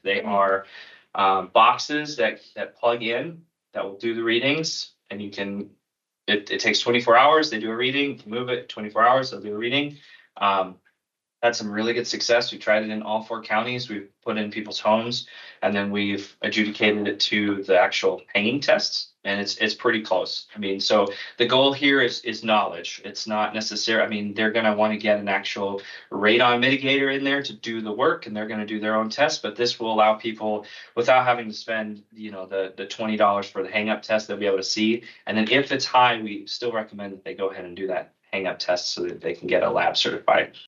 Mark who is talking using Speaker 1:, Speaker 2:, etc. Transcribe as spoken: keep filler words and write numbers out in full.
Speaker 1: They are um, boxes that, that plug in that will do the readings, and you can, it, it takes twenty-four hours. They do a reading, you can move it twenty-four hours, they'll do a reading. Um, had some really good success. We tried it in all four counties. We've put it in people's homes, and then we've adjudicated it to the actual hanging tests, and it's it's pretty close. I mean, so the goal here is is knowledge. It's not necessary. I mean, they're going to want to get an actual radon mitigator in there to do the work, and they're going to do their own tests. But this will allow people, without having to spend, you know, the the twenty dollars for the hang up test, they'll be able to see. And then if it's high, we still recommend that they go ahead and do that hang up test so that they can get a lab certified